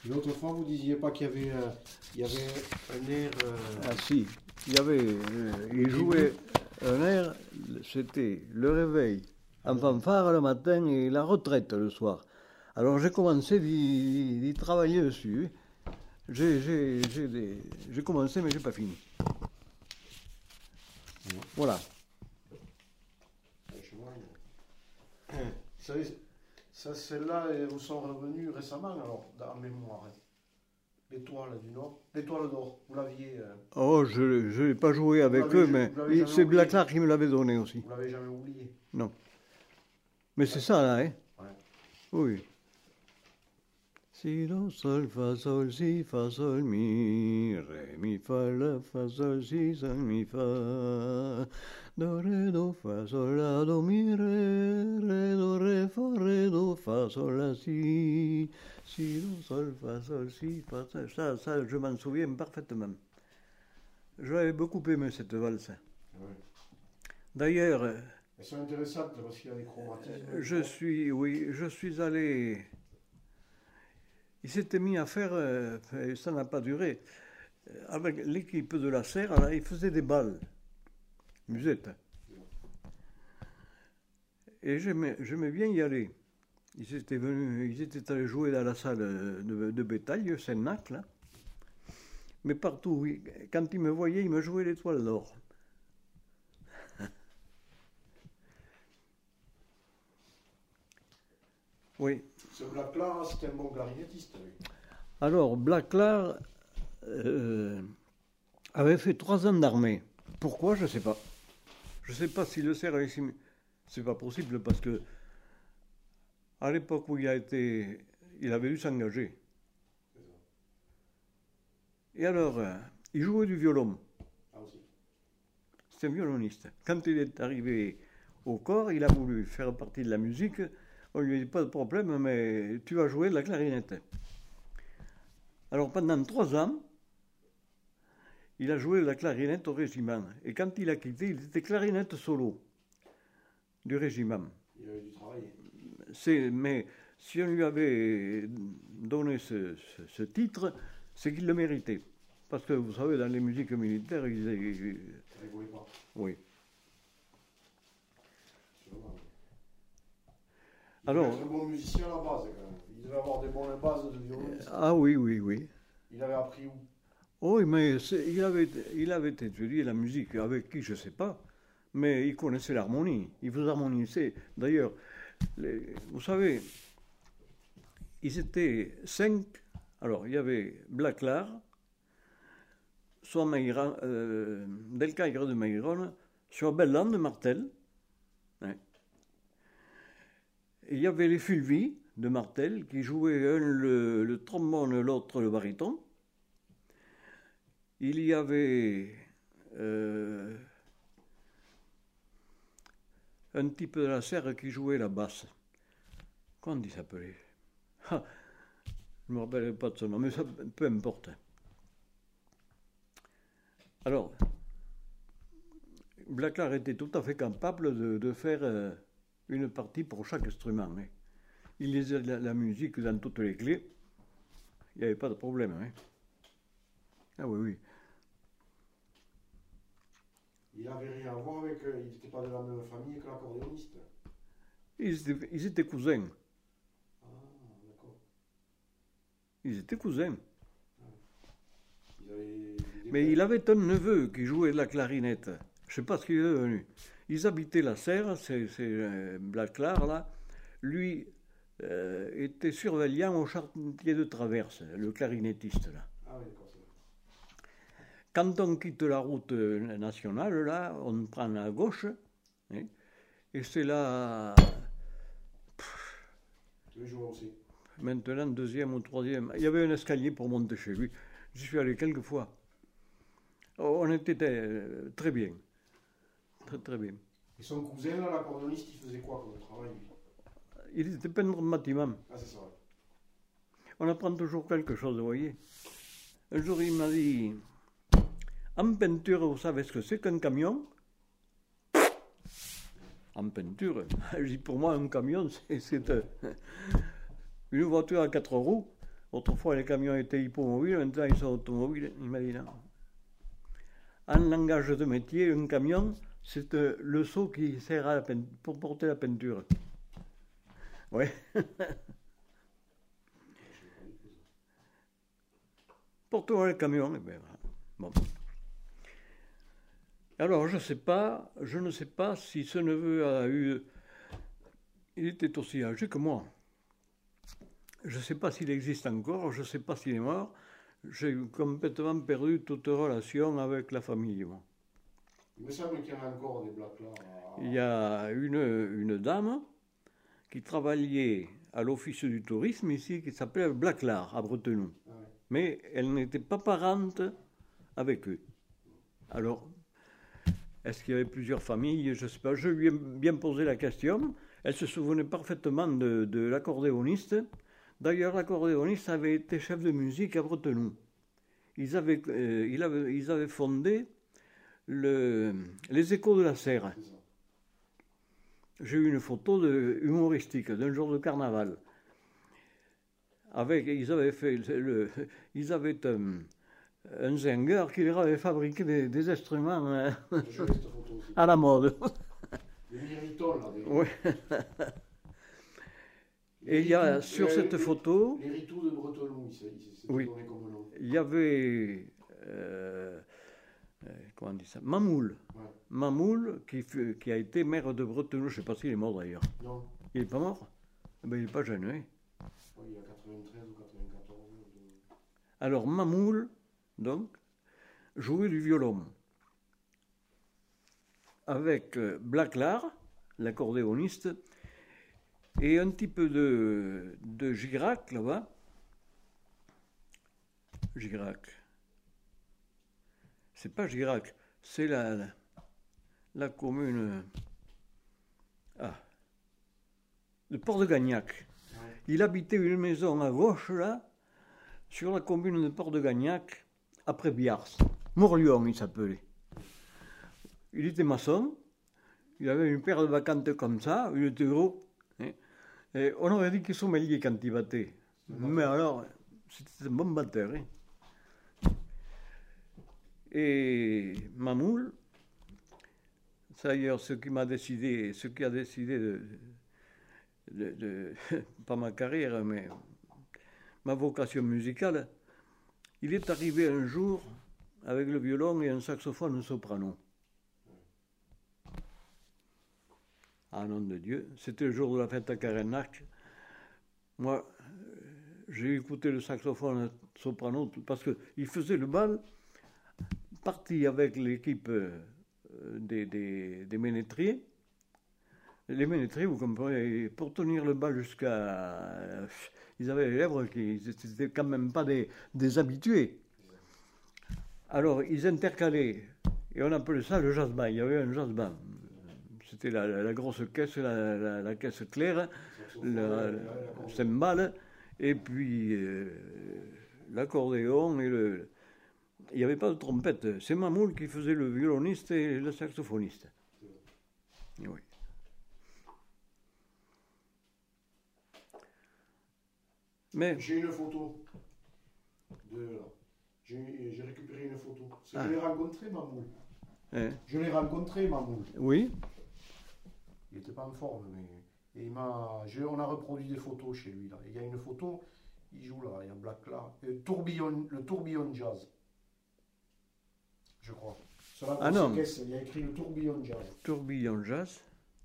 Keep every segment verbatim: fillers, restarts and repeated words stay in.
L'autre fois, vous disiez pas qu'il y avait, euh, il y avait un air... Euh... Ah si, il y avait... Euh, il jouait un air, c'était le réveil en fanfare le matin et la retraite le soir. Alors j'ai commencé d'y, d'y travailler dessus. J'ai, j'ai, j'ai, des, j'ai commencé mais j'ai pas fini. Voilà. Ça, ça, celles-là, elles vous sont revenues récemment, alors, dans la mémoire. L'étoile du Nord. L'étoile d'or, vous l'aviez... Euh... Oh, je n'ai pas joué avec eux, mais c'est Black Clark qui me l'avait donné aussi. Vous l'avez jamais oublié? Non. Mais c'est ça, là, hein? Ouais. Oui. Si, do, sol, fa, sol, si, fa, sol, mi, ré, mi, fa, la, fa, sol, si, sol, mi, fa, do, ré, do, fa, sol, la, do, mi, ré, ré, do, ré, fa, ré, do, fa, sol, la, si, si, do, sol, fa, sol, si, fa, sol, ça, ça, je m'en souviens parfaitement. J'avais beaucoup aimé cette valse. Ouais. D'ailleurs... Elles sont intéressantes parce qu'il y a des chromatismes. Je suis, oui, je suis allé... Il s'était mis à faire, euh, ça n'a pas duré, avec l'équipe de la Serre, là, il faisait des balles, musette. Et j'aimais, j'aimais bien y aller. Ils étaient venus, ils étaient allés jouer dans la salle de, de bétail, Sennac, là. Mais partout, oui, quand ils me voyaient, ils me jouaient l'étoile d'or. Oui. Ce Black Clark, c'était un bon clarinettiste, lui. Alors, Black Clark euh, avait fait trois ans d'armée. Pourquoi? Je ne sais pas. Je ne sais pas si le cerf avait... C'est pas possible parce que à l'époque où il a été... Il avait dû s'engager. Et alors, euh, il jouait du violon. Ah aussi. C'était un violoniste. Quand il est arrivé au corps, il a voulu faire partie de la musique. On lui a dit, pas de problème, mais tu vas jouer de la clarinette. Alors pendant trois ans, il a joué de la clarinette au régiment. Et quand il a quitté, il était clarinette solo du régiment. Il avait dû travailler. C'est, mais si on lui avait donné ce, ce, ce titre, c'est qu'il le méritait. Parce que vous savez, dans les musiques militaires, ils... ils... Ça rigolait pas. Oui. Il Alors, devait être un bon musicien à la base, quand même. Il devait avoir des bonnes bases de violoniste. Ah oui, oui, oui. Il avait appris où? Oui, mais il avait, il avait étudié la musique, avec qui, je ne sais pas, mais il connaissait l'harmonie, il vous harmonisait. D'ailleurs, les, vous savez, ils étaient cinq, alors il y avait Black Clark, soit Maïran, euh, Delcaire de Maïron, soit Belland de Martel, hein. Il y avait les Fulvi de Martel, qui jouaient un le, le trombone, l'autre le baryton. Il y avait euh, un type de la Serre qui jouait la basse. Comment il s'appelait? ah, Je ne me rappelle pas de son nom, mais ça, peu importe. Alors, Black Clark était tout à fait capable de, de faire euh, une partie pour chaque instrument. Hein. Il lisait la, la musique dans toutes les clés. Il n'y avait pas de problème. Hein. Ah oui, oui. Il n'avait rien à voir avec... Euh, il n'était pas de la même famille que l'accordéoniste. Ils étaient, ils étaient cousins. Ah, d'accord. Ils étaient cousins. Ils avaient... Mais il avait un neveu qui jouait de la clarinette. Je ne sais pas ce qu'il est devenu. Ils habitaient la Serre, c'est, c'est euh, Black Clark, là. Lui euh, était surveillant au chantier de Traverse, le clarinettiste, là. Ah oui, d'accord, c'est vrai. Quand on quitte la route nationale, là, on prend à gauche, hein, et c'est là... Tous les jours aussi. Maintenant, deuxième ou troisième. Il y avait un escalier pour monter chez lui. J'y suis allé quelques fois. On était euh, très bien. Très, très bien. Et son cousin, là, l'accordéoniste, il faisait quoi comme travail, lui? Il était peintre de bâtiment. Ah, c'est ça, ouais. On apprend toujours quelque chose, vous voyez. Un jour, il m'a dit, en peinture, vous savez ce que c'est qu'un camion? En peinture, je dis, pour moi, un camion, c'est, c'est une voiture à quatre roues Autrefois, les camions étaient hippomobiles, maintenant ils sont automobiles. Il m'a dit non. En langage de métier, un camion, c'est euh, le seau qui sert à la peint- pour porter la peinture. Oui. Porte-moi le camion. Et bien, bon. Alors, je sais pas, je ne sais pas si ce neveu a eu... Il était aussi âgé que moi. Je ne sais pas s'il existe encore, je ne sais pas s'il est mort. J'ai complètement perdu toute relation avec la famille, moi. Il me semble qu'il y en a encore des blacks là. Il y a une, une dame qui travaillait à l'office du tourisme ici, qui s'appelait Blaclar, à Bretenoux. Ah ouais. Mais elle n'était pas parente avec eux. Alors, est-ce qu'il y avait plusieurs familles? Je ne sais pas. Je lui ai bien posé la question. Elle se souvenait parfaitement de, de l'accordéoniste. D'ailleurs, l'accordéoniste avait été chef de musique à Bretenoux. Ils avaient, euh, ils avaient, ils avaient fondé le, les Échos de la Serre. C'est ça. J'ai eu une photo de, humoristique d'un jour de carnaval. Avec, ils avaient fait, le, ils avaient un, un zinger qui leur avait fabriqué des, des instruments hein, J'ai vu cette photo aussi. à la mode. Les mirritons là. Des... Oui. Les Et il y a ritou- sur euh, cette les- photo, Les Ritou de Bretenoux, c'est c'est Oui. donné comme nom. il y avait, euh, euh, comment on dit ça, Mamoul. Ouais. Mamoul qui, fut- qui a été maire de Bretenoux, je ne sais pas s'il est mort d'ailleurs. Non, Il n'est pas mort? Eh ben, il n'est pas jeune, oui. ouais, il y a quatre-vingt-treize ou quatre-vingt-quatorze. de- Alors Mamoul, donc, jouait du violon. Avec euh, Blaclar, l'accordéoniste, et un petit peu de, de Girac là-bas. Girac. C'est pas Girac, c'est la, la, la commune. Ah. De Port-de-Gagnac. Ouais. Il habitait une maison à gauche, là, sur la commune de Port-de-Gagnac, après Biars. Morlion, il s'appelait. Il était maçon, il avait une paire de vacantes comme ça, il était gros. Hein, et on aurait dit qu'il sommelier quand il battait. Mais alors, c'était un bon batteur. Hein. Et Mamoul, c'est d'ailleurs ce qui m'a décidé, ce qui a décidé de, de, de pas ma carrière, mais ma vocation musicale, il est arrivé un jour avec le violon et un saxophone soprano. Ah nom de Dieu, c'était le jour de la fête à Carennac. Moi, j'ai écouté le saxophone soprano parce qu'il faisait le bal, parti avec l'équipe des, des, des ménétriers. Les ménétriers, vous comprenez, pour tenir le bal jusqu'à... Ils avaient les lèvres qui n'étaient quand même pas des, des habitués. Alors, ils intercalaient, et on appelait ça le jazz band. Il y avait un jazz band. C'était la, la, la grosse caisse, la, la, la caisse claire, la, la cymbale, et puis euh, l'accordéon et le... Il n'y avait pas de trompette. C'est Mamoul qui faisait le violoniste et le saxophoniste. Oui. Mais... J'ai une photo de là. J'ai j'ai récupéré une photo. C'est que Ah. je l'ai rencontré, Mamoul. Hein, Je l'ai rencontré, Mamoul. oui. Il n'était pas en forme, mais et il m'a. je- On a reproduit des photos chez lui là. Il y a une photo. Il joue là, il y a Black là. Le tourbillon, le tourbillon jazz. Je crois. Sur la Ah grosse non. caisse, il y a écrit le tourbillon jazz. Tourbillon jazz.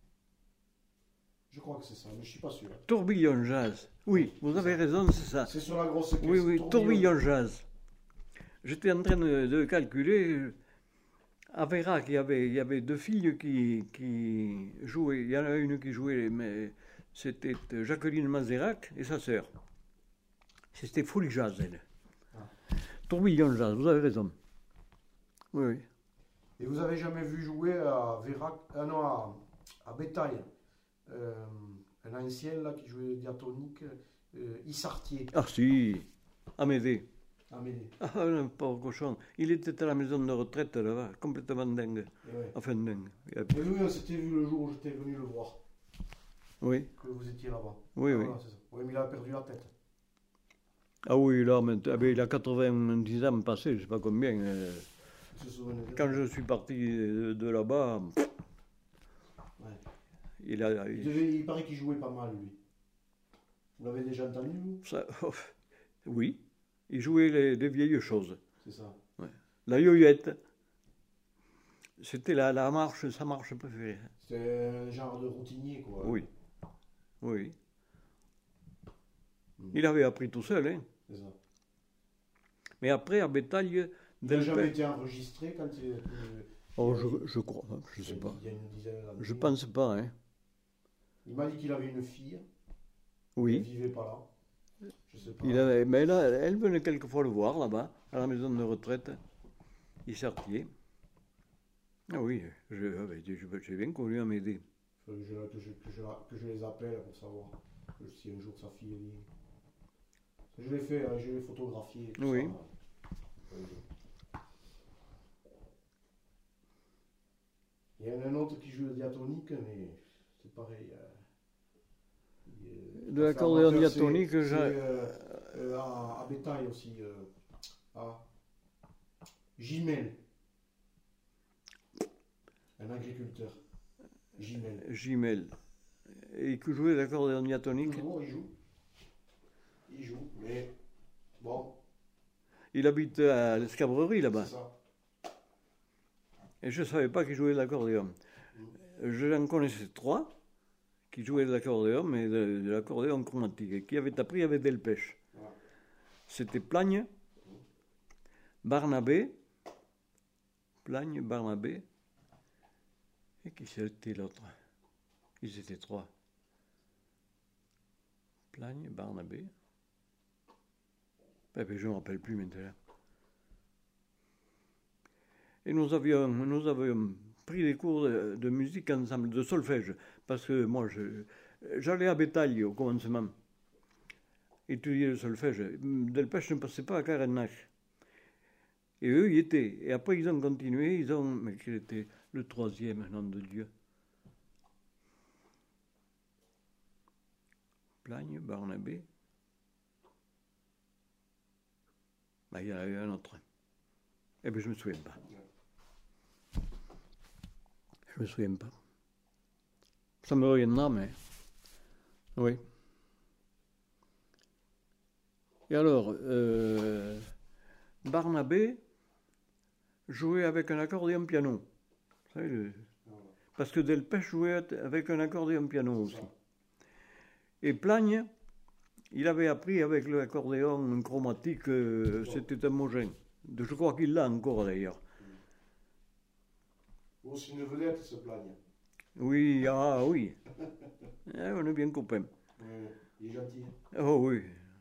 Je crois que c'est ça, mais je suis pas sûr. Tourbillon jazz. Oui, vous avez raison, c'est ça. C'est sur la grosse caisse. Oui, oui, tourbillon jazz. J'étais en train de, de calculer. À Vérac, il y avait, il y avait deux filles qui, qui jouaient. Il y en a une qui jouait, mais c'était Jacqueline Mazerac et sa sœur. C'était Folie Jazz, elle. Ah. Tourbillon jazz, vous avez raison. Oui, oui. Et vous avez jamais vu jouer à Vérac, ah non, à, à Bétail, euh, un ancien là qui jouait diatonique, euh, Issartier, Ah si, Amédée. Amédée. Ah, un pauvre cochon. Il était à la maison de retraite là-bas, complètement dingue. Et ouais. Enfin dingue. Et oui, on s'était vu le jour où j'étais venu le voir, Oui, que vous étiez là-bas. oui, Ah, oui. voilà, c'est ça. Oui, mais il a perdu la tête. Ah oui, là, maintenant, ah ben, il a quatre-vingt-dix ans passés, je ne sais pas combien. euh, Tu te souviens de Quand je suis parti de, de là-bas, Ouais. il a. Il, il- devait- il paraît qu'il jouait pas mal, lui. Vous l'avez déjà entendu, vous? ça- oui, il jouait les, des vieilles choses. C'est ça. La yo-yette, c'était la, la marche, sa marche préférée. C'était un genre de routinier, quoi. Oui, oui. Mm. Il avait appris tout seul, hein. C'est ça. Mais après, à Bétail, Il n'a Delpech- jamais été enregistré quand il. euh, Oh, je, je crois, je sais pas. Il y a une dizaine d'années. Je pense pas, hein. Il m'a dit qu'il avait une fille. Elle Oui. vivait pas là. Je sais pas. Il avait, mais là, elle venait quelquefois le voir là-bas, à la maison de retraite, Issartier. Ah oui, je, ah ben, je- j'ai bien connu à m'aider. Il faudrait que je, que, je, que, je, que je les appelle pour savoir que si un jour sa fille est libre. Je l'ai fait, hein, je l'ai photographié. Tout Oui. ça. Ouais, je- Il y en a un autre qui joue le diatonique, mais c'est pareil. euh, il est- De l'accordéon c'est- diatonique, c'est, j'ai- euh, euh, à, à Bétail aussi. Euh, à Gimel. Un agriculteur. Gimel. Gimel. Et que jouait l'accordéon diatonique. Toujours, il joue. Il joue, mais bon, Il habite à l'Escabrerie là-bas. c'est ça. Et je ne savais pas qu'il jouait de l'accordéon. J'en connaissais trois qui jouaient de l'accordéon, mais de, de l'accordéon chromatique, et qui avaient appris avec Delpech. Ouais. C'était Plagne, Barnabé, Plagne, Barnabé, et qui c'était l'autre? Ils étaient trois. Plagne, Barnabé. Eh bien, je ne me rappelle plus maintenant. Et nous avions, nous avions pris des cours de, de musique ensemble, de solfège, parce que moi, je, j'allais à Bétail au commencement, étudier le solfège. Delpech ne passait pas à Carenach. Et eux, y étaient. Et après, ils ont continué, ils ont... Mais quel était le troisième, nom de Dieu? Plagne, Barnabé. Ben, il y en a eu un autre. Eh bien, je ne me souviens pas. Je me souviens pas. Ça me reviendra, mais... Oui. Et alors, euh, Barnabé jouait avec un accordéon piano. Vous savez, le... Parce que Delpech jouait avec un accordéon piano aussi. Et Plagne, il avait appris avec l'accordéon chromatique, euh, c'était homogène. Je crois qu'il l'a encore d'ailleurs. Bon, c'est une vedette, ce Plagne. Oui, ah oui. Eh, on est bien copains. Euh, il est gentil. Oh oui.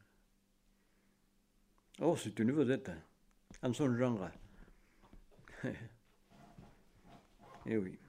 Oh, c'est une vedette, hein, en son genre. Eh oui.